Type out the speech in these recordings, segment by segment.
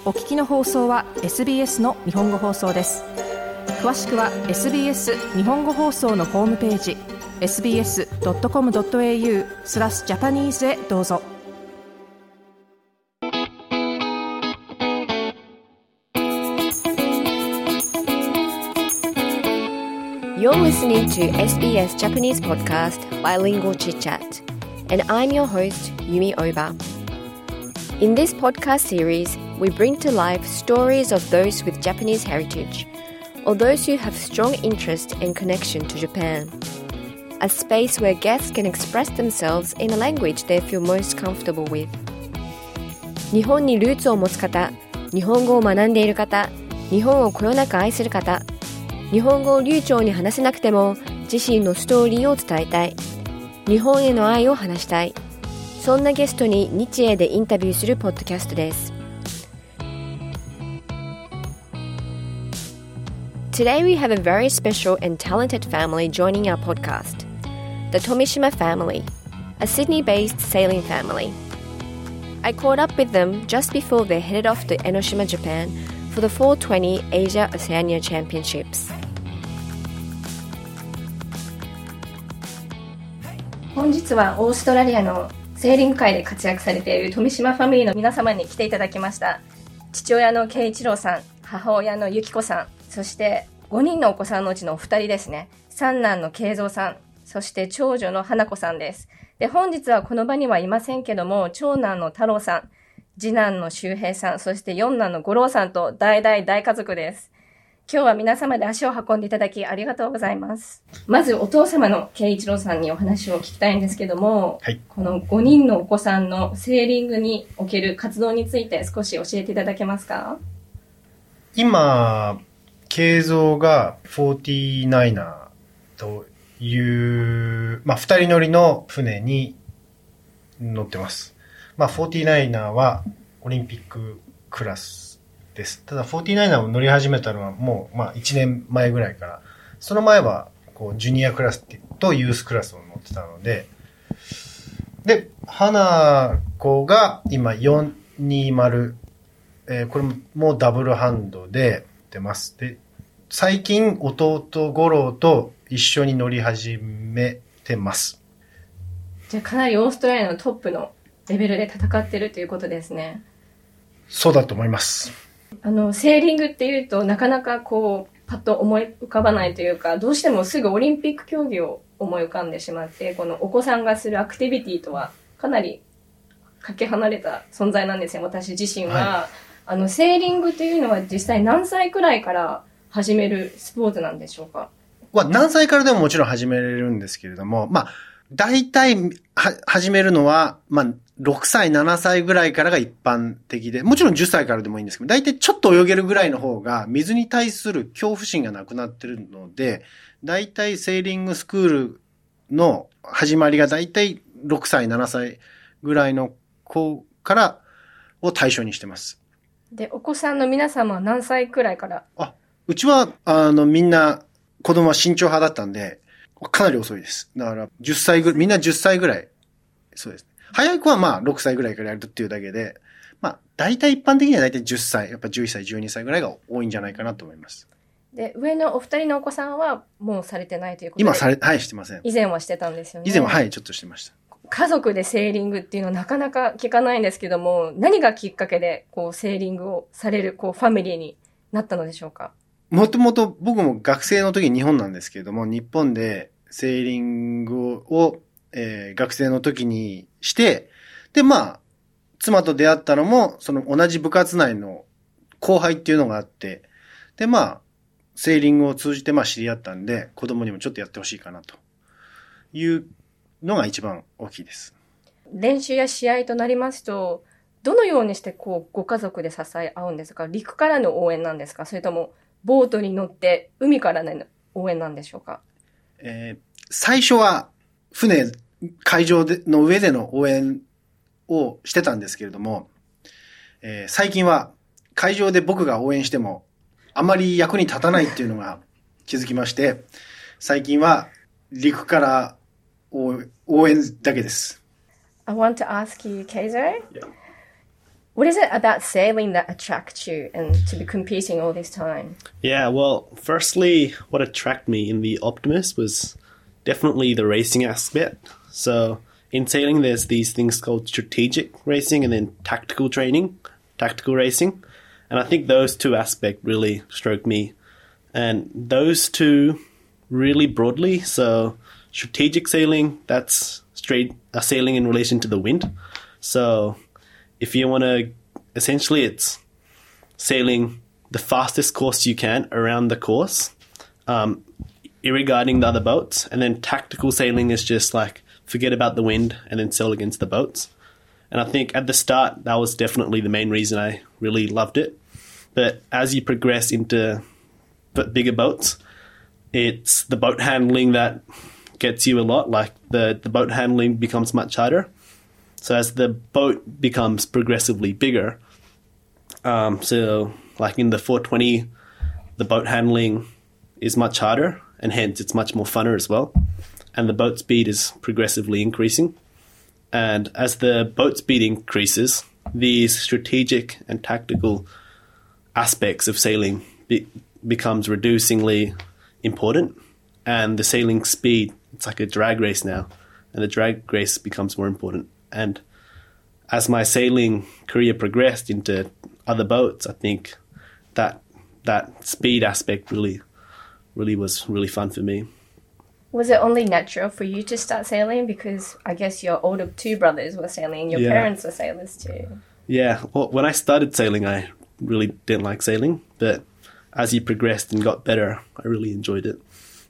お聞きの放送は SBS の日本語放送です。詳しくは SBS 日本語放送のホームページ sbs.com.au/Japanese へどうぞ。 You're listening to SBS Japanese podcast Bilingual Chit Chat, and I'm your host, Yumi Oba. In this podcast series, we bring to life stories of those with Japanese heritage, or those who have strong interest and connection to Japan. A space where guests can express themselves in a language they feel most comfortable with. 日本にルーツを持つ方、日本語を学んでいる方、日本をこよなく愛する方、日本語を流暢に話せなくても自身のストーリーを伝えたい、日本への愛を話したい、そんなゲストに日英でインタビューするポッドキャストです。Today we have a very special and talented family joining our podcast, the Tomishima family, a Sydney-based sailing family. I caught up with them just before they headed off to Enoshima, Japan for the 420 Asia Oceania Championships. 本日はオーストラリアのセーリング界で活躍されている富島ファミリーの皆様に来ていただきました。父親の圭一郎さん、母親の由紀子さん、そして5人のお子さんのうちのお二人ですね。三男の慶三さん、そして長女の花子さんです。で、本日はこの場にはいませんけども、長男の太郎さん、次男の周平さん、そして四男の五郎さんと大家族です。今日は皆様で足を運んでいただきありがとうございます。まずお父様の圭一郎さんにお話を聞きたいんですけども、はい、この5人のお子さんのセーリングにおける活動について少し教えていただけますか？ 今、慶三が49erという、2人乗りの船に乗ってます。49er はオリンピッククラスです。ただ 49er を乗り始めたのはもう1年前ぐらいから、その前はジュニアクラスとユースクラスを乗ってたので、で、花子が今420、これもダブルハンドで出ます。で、最近弟五郎と一緒に乗り始めてます。 じゃあかなりオーストラリアのトップのレベルで戦ってるということですね。 そうだと思います。 セーリングっていうとなかなかパッと思い浮かばないというか、どうしてもすぐオリンピック競技を思い浮かんでしまって、このお子さんがするアクティビティとはかなりかけ離れた存在なんですよ、私自身は。はい、セーリングというのは実際何歳くらいから始めるスポーツなんでしょうか？ 何歳からでももちろん始めれるんですけれども、大体始めるのは、6歳、7歳ぐらいからが一般的で、もちろん10歳からでもいいんですけど、大体ちょっと泳げるぐらいの方が水に対する恐怖心がなくなってるので、大体セーリングスクールの始まりが大体6歳、7歳ぐらいの子からを対象にしてます。 で、お子さんの皆様は何歳くらいから？ うちは、みんな子供は慎重派だったんで、かなり遅いです。だから、みんな10歳ぐらい。そうです。早い子は6歳ぐらいからやるっていうだけで、大体一般的には大体10歳、やっぱ11歳、12歳ぐらいが多いんじゃないかなと思います。 で、上のお二人のお子さんはもうされてないということで？ 今してません。 以前はしてたんですよね。 以前はちょっとしてました。 家族でセーリングっていうのはなかなか聞かないんですけども、何がきっかけでセーリングをされるファミリーになったのでしょうか？ もともと僕も学生の時に日本なんですけれども、日本でセーリングを、学生の時にして、で、妻と出会ったのも、その同じ部活内の後輩っていうのがあって、で、セーリングを通じて知り合ったんで、子供にもちょっとやってほしいかなというのが一番大きいです。 練習や試合となりますと、どのようにしてご家族で支え合うんですか？陸からの応援なんですか？それともボートに乗って海からの応援なんでしょうか？ 最初は海上の上での応援をしてたんですけれども、最近は海上で僕が応援してもあまり役に立たないっていうのが気づきまして、最近は陸から応援だけです。 I want to ask you, Keizo, What is it about sailing that attracts you and to be competing all this time? Yeah, well, firstly, what attracted me in the Optimus was definitely the racing aspect. So in sailing, there's these things called strategic racing and then tactical racing. And I think those two aspects really struck me. And those two really broadly, so strategic sailing, that's straight sailing in relation to the wind. So if you want to, essentially it's sailing the fastest course you can around the course, irrigating the other boats. And then tactical sailing is just like forget about the wind and then sail against the boats. And I think at the start, that was definitely the main reason I really loved it. But as you progress into bigger boats, it's the boat handling that gets you a lot. Like the boat handling becomes much harder. So as the boat becomes progressively bigger, so like in the 420, the boat handling is much harder, and hence it's much more funner as well. And the boat speed is progressively increasing. And as the boat speed increases, these strategic and tactical aspects of sailing becomes reducingly important. And the sailing speed, it's like a drag race now, and the drag race becomes more important. And as my sailing career progressed into other boats, I think that speed aspect really was really fun for me. Was it only natural for you to start sailing? Because I guess your older two brothers were sailing, your parents were sailors too. Yeah, well, when I started sailing, I really didn't like sailing, but as you progressed and got better, I really enjoyed it.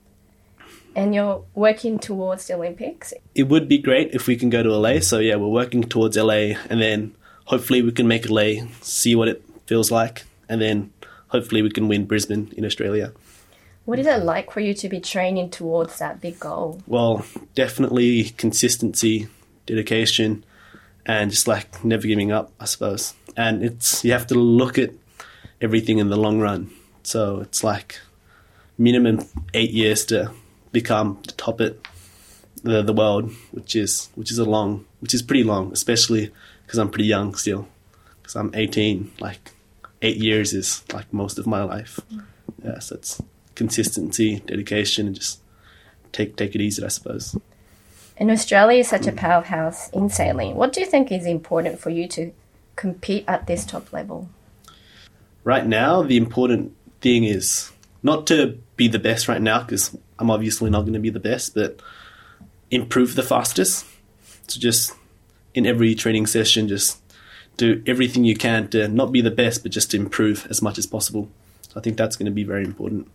And you're working towards the Olympics? It would be great if we can go to LA. So yeah, we're working towards LA, and then hopefully we can make LA, see what it feels like, and then hopefully we can win Brisbane in Australia. What is it like for you to be training towards that big goal? Well, definitely consistency, dedication, and just like never giving up, I suppose. And you have to look at everything in the long run. So it's like minimum 8 years to become the top at the world, which is pretty long, especially because I'm pretty young still. Because I'm 18, like 8 years is like most of my life. Yeah, so it's consistency, dedication, and just take it easy, I suppose. And Australia is such a powerhouse in sailing. What do you think is important for you to compete at this top level? Right now, the important thing is not to be the best right now, because I'm obviously not going to be the best, but improve the fastest. So just in every training session, just do everything you can to not be the best, but just to improve as much as possible. So I think that's going to be very important.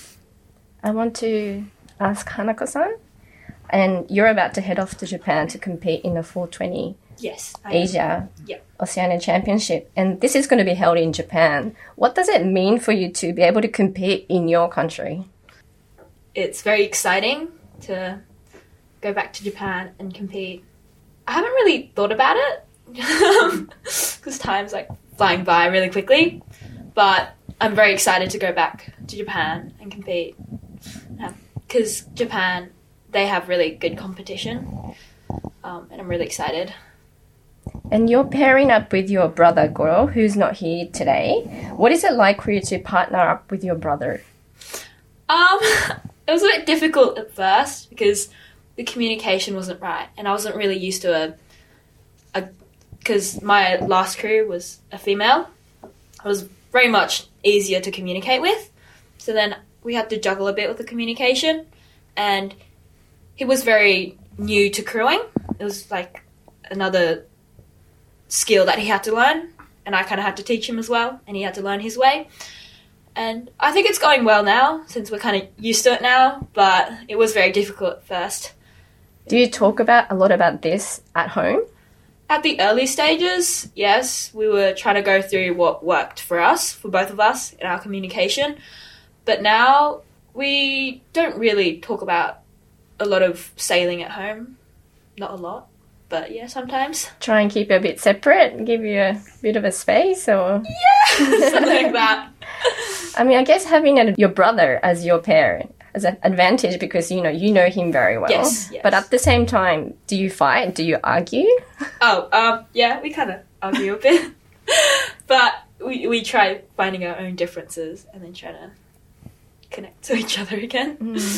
I want to ask Hanako-san, and you're about to head off to Japan to compete in the 420 Asia Oceania Championship, and this is going to be held in Japan. What does it mean for you to be able to compete in your country? It's very exciting to go back to Japan and compete. I haven't really thought about it because time's like flying by really quickly, but I'm very excited to go back to Japan and compete because Japan, they have really good competition, and I'm really excited. And you're pairing up with your brother, Goro, who's not here today. What is it like for you to partner up with your brother? It was a bit difficult at first because the communication wasn't right, and I wasn't really used to because my last crew was a female. It was very much easier to communicate with. So then we had to juggle a bit with the communication, and he was very new to crewing. It was like another skill that he had to learn, and I kind of had to teach him as well, and he had to learn his way. And I think it's going well now, since we're kind of used to it now, but it was very difficult at first. Do you talk a lot about this at home? At the early stages, yes, we were trying to go through what worked for us, for both of us, in our communication. But now we don't really talk about a lot of sailing at home. Not a lot, but yeah, sometimes. Try and keep it a bit separate and give you a bit of a space, or? Yeah, something like that. I mean, I guess having your brother as your parent as an advantage because, you know him very well. Yes. But at the same time, do you fight? Do you argue? Yeah, we kind of argue a bit. But we try finding our own differences and then trying to connect to each other again.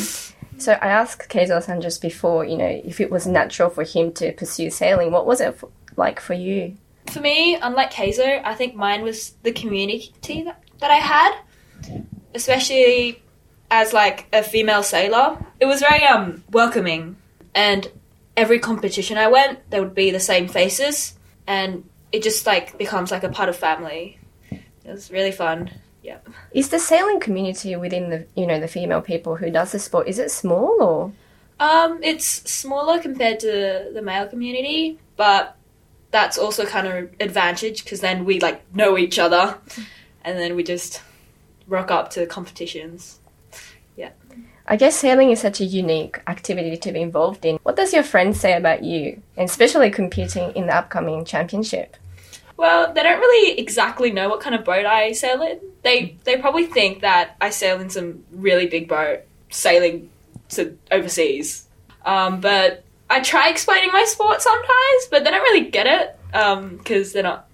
So I asked Keizo-san just before, if it was natural for him to pursue sailing. What was it like for you? For me, unlike Keizo, I think mine was the community that I had, especially as like a female sailor. It was very welcoming, and every competition I went, there would be the same faces, and it just like becomes like a part of family. It was really fun. Yeah. Is the sailing community within the female people who does the sport, is it small or? It's smaller compared to the male community, but that's also kind of an advantage because then we like know each other, and then we just rock up to competitions. Yeah. I guess sailing is such a unique activity to be involved in. What does your friends say about you, and especially competing in the upcoming championship? Well, they don't really exactly know what kind of boat I sail in. They probably think that I sail in some really big boat, sailing to overseas. But I try explaining my sport sometimes, but they don't really get it because they don't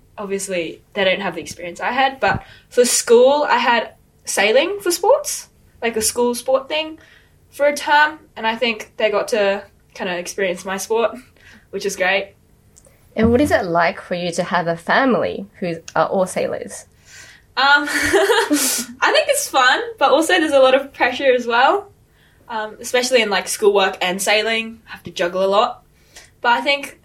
have the experience I had. But for school, I had sailing for sports, like a school sport thing for a term, and I think they got to kind of experience my sport, which is great. And what is it like for you to have a family who are all sailors? I think it's fun, but also there's a lot of pressure as well, especially in like schoolwork and sailing. I have to juggle a lot, but I think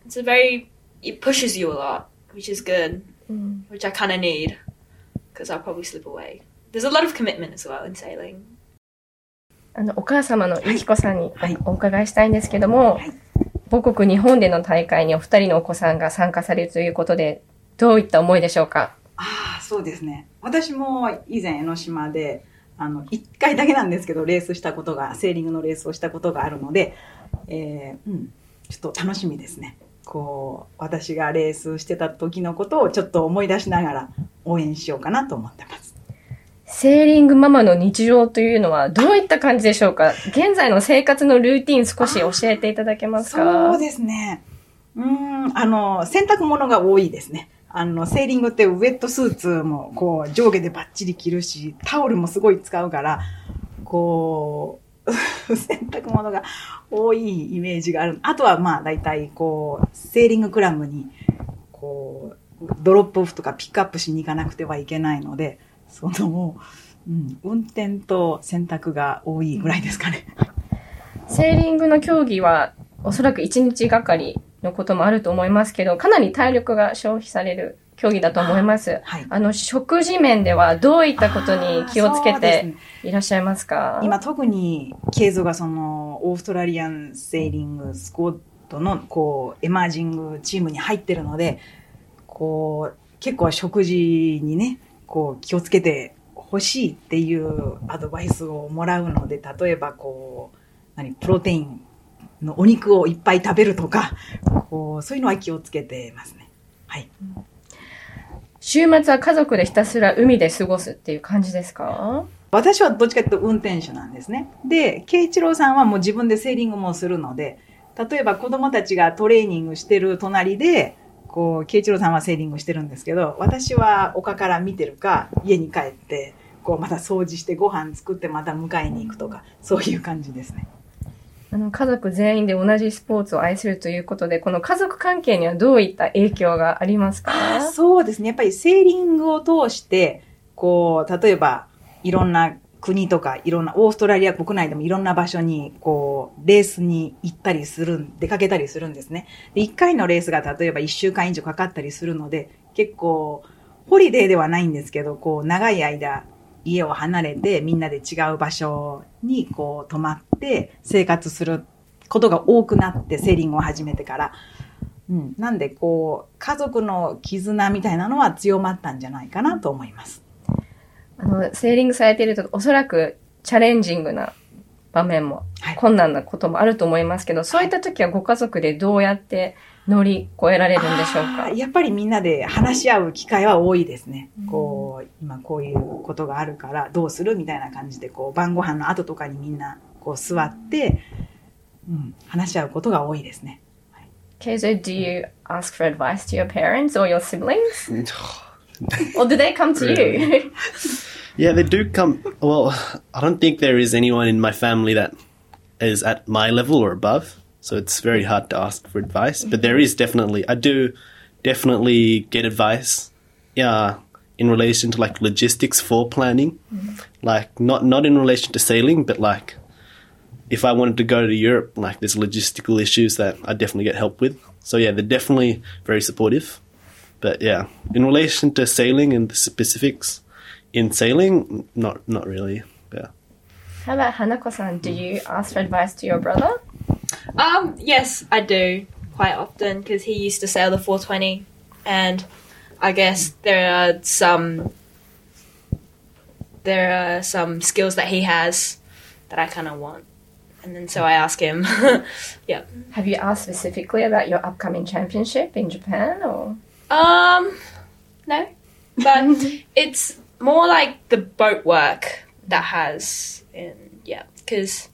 it pushes you a lot, which is good, which I kind of need because I'll probably slip away. There's a lot of commitment as well in sailing. お母様のゆきこさんにお伺いしたいんですけども、母国日本での大会にお二人のお子さんが参加されるということで、どういった思いでしょうか？ そうですね。私も以前江ノ島で、1回だけなんですけど、セーリングのレースをしたことがあるので、ちょっと楽しみですね。私がレースしてた時のことをちょっと思い出しながら応援しようかなと思ってます。 セーリングママの日常というのはどういった感じでしょうか？現在の生活のルーティン少し教えていただけますか？ そうですね。洗濯物が多いですね。セーリングってウェットスーツも上下でバッチリ着るし、タオルもすごい使うから、洗濯物が多いイメージがある。あとはだいたいセーリングクラブにドロップオフとかピックアップしに行かなくてはいけないので、運転と洗濯が多いぐらいですかね。 セーリングの競技はおそらく1日がかりのこともあると思いますけど、かなり体力が消費される競技だと思います。食事面ではどういったことに気をつけていらっしゃいますか？ 今特にケイゾがオーストラリアンセーリングスクワットのエマージングチームに入ってるので、結構食事にね、気をつけてほしいっていうアドバイスをもらうので、例えばプロテインのお肉をいっぱい食べるとか、そういうのは気をつけてますね。はい。 週末は家族でひたすら海で過ごすっていう感じですか？ 私はどっちかというと運転手なんですね。で、慶一郎さんはもう自分でセーリングもするので、例えば子供たちがトレーニングしてる隣で、慶一郎さんはセーリングしてるんですけど、私は丘から見てるか、家に帰って、また掃除してご飯作ってまた迎えに行くとか、そういう感じですね。 家族全員で同じスポーツを愛するということで、この家族関係にはどういった影響がありますか？ そうですね。やっぱりセーリングを通して、例えばいろんな国とか、いろんなオーストラリア国内でもいろんな場所に、レースに行ったり出かけたりするんですね。で、1回のレースが例えば1週間以上かかったりするので、結構、ホリデーではないんですけど、長い間、家を離れてみんなで違う場所に泊まって生活することが多くなってセーリングを始めてから、なんで家族の絆みたいなのは強まったんじゃないかなと思います。 セーリングされているとおそらくチャレンジングな場面も、困難なこともあると思いますけど、そういった時はご家族でどうやって乗り越えられるんでしょうか？ やっぱりみんなで話し合う機会は多いですね。今こういうことがあるからどうするみたいな感じで、晩ご飯の後とかにみんな座って、話し合うことが多いですね。 Keizo, do you ask for advice to your parents or your siblings? Or do they come to you? Yeah, they do come. Well, I don't think there is anyone in my family that is at my level or above, so it's very hard to ask for advice. But there is definitely, I do definitely get advice, yeah, in relation to like logistics for planning, like not in relation to sailing, but like if I wanted to go to Europe, like there's logistical issues that I definitely get help with. So yeah, they're definitely very supportive. But yeah, in relation to sailing and the specifics in sailing, not really. Yeah. How about Hanako-san? Do you ask for advice to your brother? Yes, I do quite often because he used to sail the 420, and I guess there are some skills that he has that I kind of want, and then so I ask him. Yeah. Have you asked specifically about your upcoming championship in Japan, or? No, but it's more like the boat work that has, because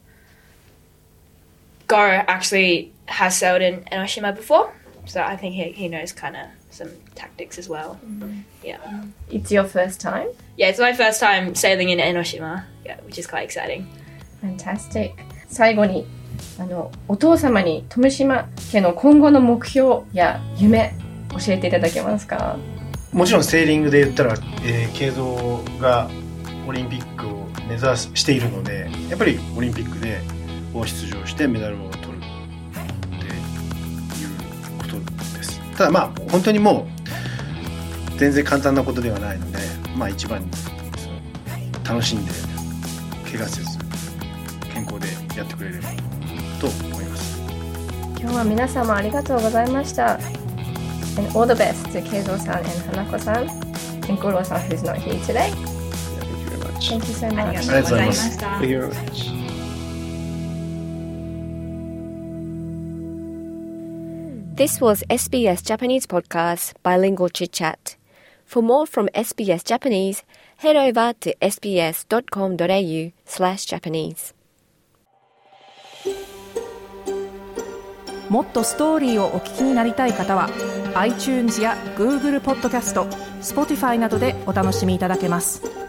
Goro actually has sailed in Enoshima before, so I think he knows kind of some tactics as well. Yeah. It's your first time? Yeah, it's my first time sailing in Enoshima, which is quite exciting. Fantastic. 最後にお父様に富島家の今後の目標や夢教えていただけますか？ もちろんセーリングで言ったら、慶三がオリンピックを目指しているので、やっぱりオリンピックで出場してメダルを取るっていうことです。ただまあ本当にもう全然簡単なことではないので、まあ一番に楽しんで怪我せず健康でやってくれればと思います。 今日は皆様ありがとうございました。And all the best to Keizo-san and Hanako-san and Goro-san who's not here today. Yeah, thank you very much. Thank you so much. ありがとうございました。 Thank you very much. This was SBS Japanese Podcast Bilingual Chit Chat. For more from SBS Japanese, head over to sbs.com.au/Japanese. もっとストーリーをお聞きになりたい方は iTunes や Google ポッドキャスト、Spotify などでお楽しみいただけます。